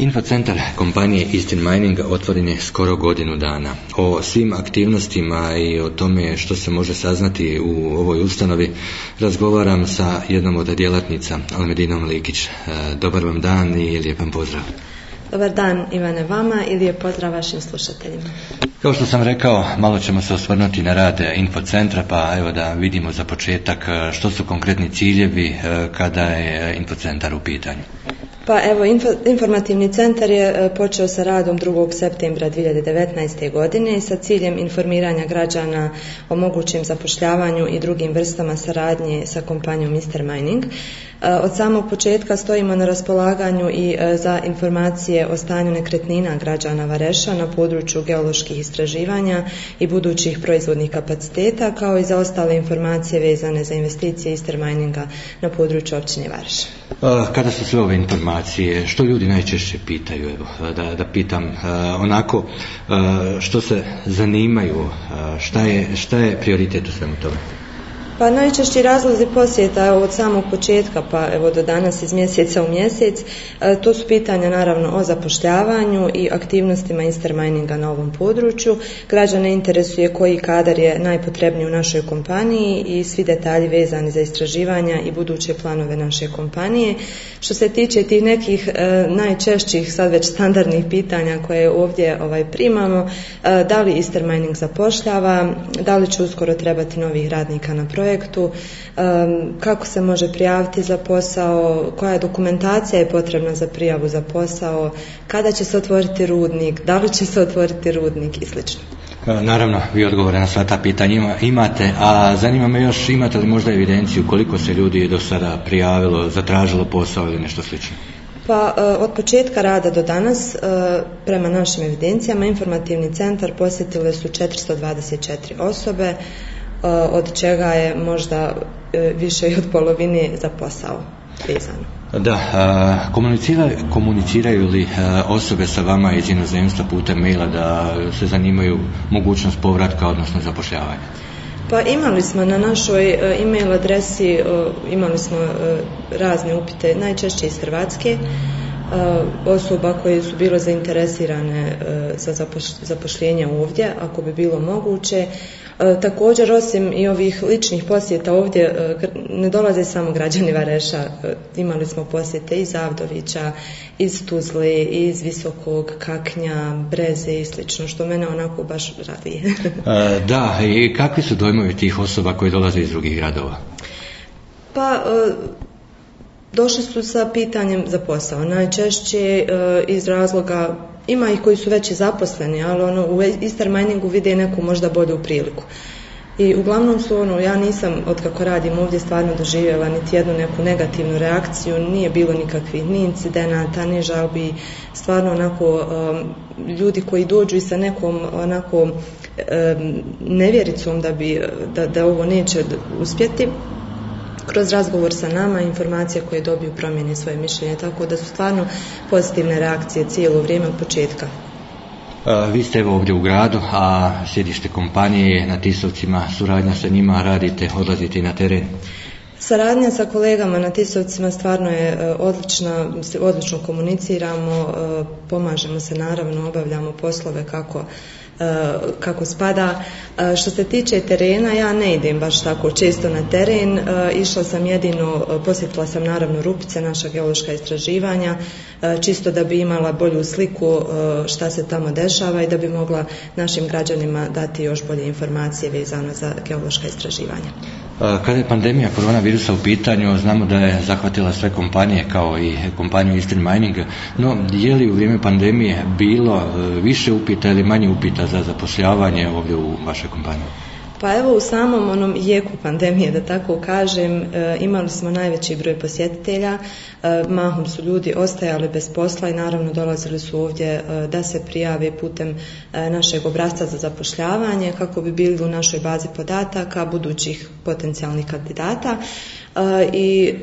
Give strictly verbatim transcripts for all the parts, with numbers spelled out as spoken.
Infocentar kompanije Eastern Mining otvoren je skoro godinu dana. O svim aktivnostima i o tome što se može saznati u ovoj ustanovi razgovaram sa jednom od djelatnica, Almedinom Likić. Dobar vam dan i lijepan pozdrav. Dobar dan Ivane vama i lijep pozdrav vašim slušateljima. Kao što sam rekao, malo ćemo se osvrnuti na rad Infocentra, pa evo da vidimo za početak što su konkretni ciljevi kada je Infocentar u pitanju. Pa evo, info, informativni centar je počeo sa radom drugog septembra dvije hiljade devetnaeste. godine sa ciljem informiranja građana o mogućem zapošljavanju i drugim vrstama saradnje sa kompanijom Eastern Mining. Od samog početka stojimo na raspolaganju i za informacije o stanju nekretnina građana Vareša na području geoloških istraživanja i budućih proizvodnih kapaciteta, kao i za ostale informacije vezane za investicije Eastern Mininga na području općine Vareš. Kada su sve ove informacije, što ljudi najčešće pitaju, evo, da, da pitam onako, što se zanimaju, šta je, šta je prioritet u svemu tome? Pa najčešći razlozi posjeta od samog početka pa evo do danas iz mjeseca u mjesec, to su pitanja naravno o zapošljavanju i aktivnostima Eastern Mininga na ovom području. Građane interesuje koji kadar je najpotrebniji u našoj kompaniji i svi detalji vezani za istraživanja i buduće planove naše kompanije. Što se tiče tih nekih e, najčešćih sad već standardnih pitanja koje ovdje ovaj, primamo, e, da li Eastern Mining zapošljava, da li će uskoro trebati novih radnika na projektu, kako se može prijaviti za posao, koja dokumentacija je potrebna za prijavu za posao, kada će se otvoriti rudnik, da li će se otvoriti rudnik i sl. Naravno, vi odgovore na sva ta pitanja imate, a zanima me još, imate li možda evidenciju koliko se ljudi do sada prijavilo, zatražilo posao ili nešto slično? Pa od početka rada do danas, prema našim evidencijama, informativni centar posjetile su četiristo dvadeset četiri osobe, od čega je možda više od polovine za posao vezano. Da, komuniciraju, komuniciraju li osobe sa vama iz inozemstva putem maila da se zanimaju mogućnost povratka, odnosno zapošljavanja? Pa imali smo na našoj e-mail adresi, imali smo razne upite, najčešće iz Hrvatske, osoba koje su bile zainteresirane za zapošljenje ovdje, ako bi bilo moguće. Također, osim i ovih ličnih posjeta ovdje, ne dolaze samo građani Vareša, imali smo posjete iz Avdovića, iz Tuzle, iz Visokog, Kaknja, Breze i slično, što mene onako baš raduje. Da, i kakvi su dojmovi tih osoba koji dolaze iz drugih gradova? Pa došli su sa pitanjem za posao, najčešće iz razloga, ima ih koji su već i zaposleni, ali ono, u Eastern Miningu vide neku možda bolju priliku. I uglavnom su ono, ja nisam od kako radim ovdje stvarno doživjela niti jednu neku negativnu reakciju, nije bilo nikakvih ni incidenata, ni žalbi, stvarno onako um, ljudi koji dođu i sa nekom onako um, nevjericom da, bi, da, da ovo neće uspjeti, kroz razgovor sa nama, informacije koje dobiju promjene svoje mišljenje, tako da su stvarno pozitivne reakcije cijelo vrijeme od početka. A, vi ste evo ovdje u gradu, a sjedište kompanije je na Tisovcima, suradnja sa njima, radite, odlazite na teren? Saradnja sa kolegama na Tisovcima stvarno je odlična, odlično komuniciramo, pomažemo se naravno, obavljamo poslove kako kako spada. Što se tiče terena, ja ne idem baš tako često na teren, išla sam jedino, posjetila sam naravno Rupice, naša geološka istraživanja, čisto da bi imala bolju sliku šta se tamo dešava i da bi mogla našim građanima dati još bolje informacije vezano za geološka istraživanja. Kada je pandemija koronavirusa u pitanju, znamo da je zahvatila sve kompanije kao i kompaniju Eastern Mining, no je li u vrijeme pandemije bilo više upita ili manje upita za zapošljavanje ovdje u vašoj kompaniji? Pa evo u samom onom jeku pandemije, da tako kažem, imali smo najveći broj posjetitelja, mahom su ljudi ostajali bez posla i naravno dolazili su ovdje da se prijave putem našeg obrasca za zapošljavanje kako bi bili u našoj bazi podataka budućih potencijalnih kandidata i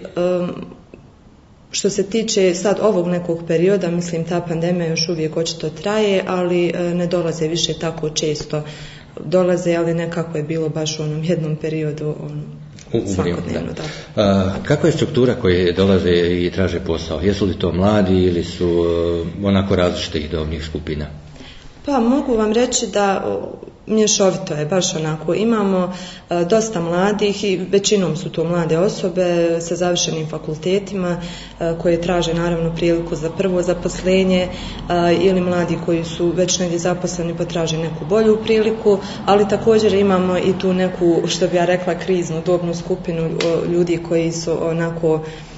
što se tiče sad ovog nekog perioda, mislim ta pandemija još uvijek očito traje, ali ne dolaze više tako često. Dolaze, ali nekako je bilo baš u onom jednom periodu on, u, u svakodnevno. Da. Da. Kakva je struktura koji dolaze i traže posao? Jesu li to mladi ili su onako različitih dobnih skupina? Pa mogu vam reći da mješovito je, baš onako. Imamo e, dosta mladih i većinom su to mlade osobe sa završenim fakultetima e, koje traže naravno priliku za prvo zaposlenje e, ili mladi koji su već negdje zaposleni pa traže neku bolju priliku, ali također imamo i tu neku, što bi ja rekla, kriznu dobnu skupinu o, ljudi koji su onako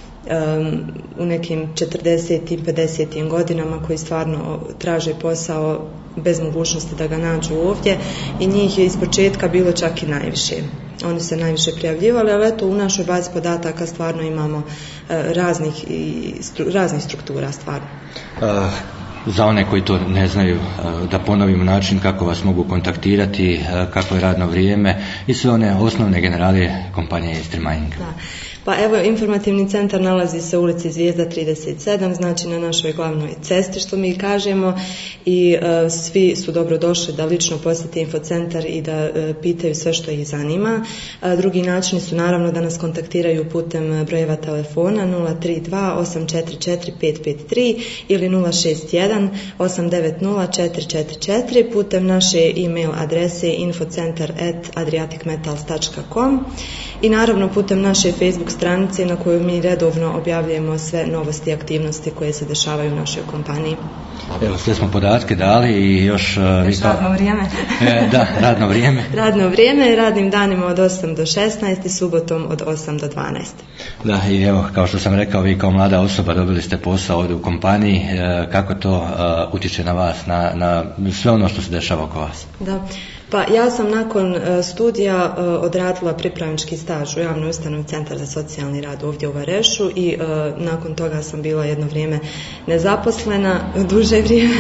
Um, u nekim četrdesetim, pedesetim godinama koji stvarno traže posao bez mogućnosti da ga nađu ovdje i njih je ispočetka bilo čak i najviše. Oni se najviše prijavljivali, ali eto u našoj bazi podataka stvarno imamo uh, raznih, i stru, raznih struktura stvarno. Uh. Za one koji to ne znaju, da ponovimo način kako vas mogu kontaktirati, kako je radno vrijeme i sve one osnovne generalije kompanije Eastern Mining. Da. Pa evo, informativni centar nalazi se u ulici Zvijezda trideset sedam, znači na našoj glavnoj cesti što mi kažemo i uh, svi su dobro došli da lično posjete infocentar i da uh, pitaju sve što ih zanima. Uh, drugi načini su naravno da nas kontaktiraju putem brojeva telefona nula tri dva osam četiri četiri pet pet tri ili nula šest jedan osam devet nula četiri četiri četiri, putem naše e-mail adrese infocentar at adriatic metals dot com i naravno putem naše Facebook stranice na kojoj mi redovno objavljujemo sve novosti i aktivnosti koje se dešavaju u našoj kompaniji. Evo, sve smo podatke dali i još... Još uh, radno vrijeme. e, da, radno vrijeme. Radno vrijeme, radnim danima od osam do šesnaest i subotom od osam do dvanaest. Da, i evo, kao što sam rekao, vi kao mlada osoba dobili ste posao ovdje u kompaniji. E, kako to uh, utječe na vas, na, na sve ono što se dešava oko vas? Da. Pa ja sam nakon studija odradila pripravnički staž u javnoj ustanovi Centar za socijalni rad ovdje u Varešu i nakon toga sam bila jedno vrijeme nezaposlena, duže vrijeme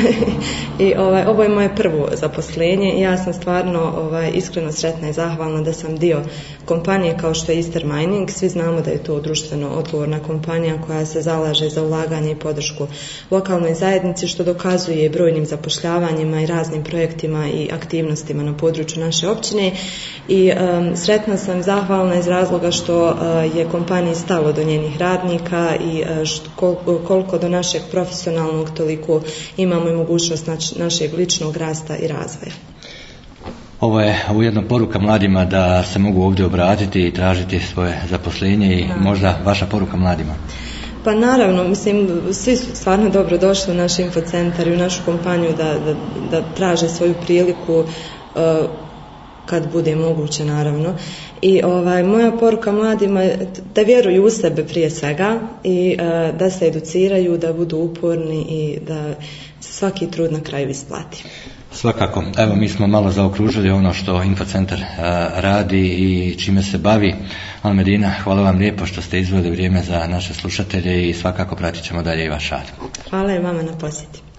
i ovaj, ovo je moje prvo zaposlenje i ja sam stvarno ovaj, iskreno sretna i zahvalna da sam dio kompanije kao što je Eastern Mining. Svi znamo da je to društveno odgovorna kompanija koja se zalaže za ulaganje i podršku lokalnoj zajednici što dokazuje brojnim zapošljavanjima i raznim projektima i aktivnostima na području naše općine i um, sretna sam i zahvalna iz razloga što uh, je kompaniji stalo do njenih radnika i uh, što, koliko, koliko do našeg profesionalnog toliko imamo i mogućnost nač, našeg ličnog rasta i razvoja. Ovo je ujedno poruka mladima da se mogu ovdje obratiti i tražiti svoje zaposlenje i da. Možda vaša poruka mladima. Pa naravno, mislim, svi su stvarno dobro došli u naš infocentar i u našu kompaniju da, da, da traže svoju priliku uh, kad bude moguće naravno. I ovaj, moja poruka mladima je da vjeruju u sebe prije svega i uh, da se educiraju, da budu uporni i da svaki trud na kraju isplati. Svakako. Evo, mi smo malo zaokružili ono što Infocentar uh, radi i čime se bavi. Almedina, hvala vam lijepo što ste izdvojili vrijeme za naše slušatelje i svakako pratit ćemo dalje i vaš rad. Hvala i vama na posjeti.